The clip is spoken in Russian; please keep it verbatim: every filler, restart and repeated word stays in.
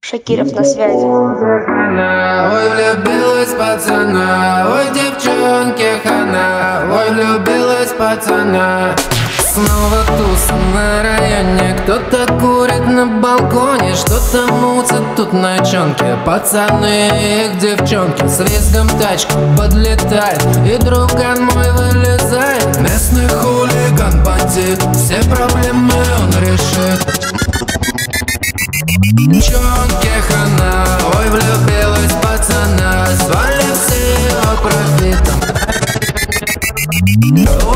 Шакиров на связи. Ой, влюбилась пацана, ой, девчонки хана, ой, влюбилась пацана. Снова туса на районе, кто-то курит на балконе, что-то мутят тут ночонки. Пацаны и их девчонки с визгом тачки подлетает, и друган мой вылезает. Местный хулиган, бандит, все проблемы он решит. Девчонки хана, ой, влюбилась пацана, звали все его профитом.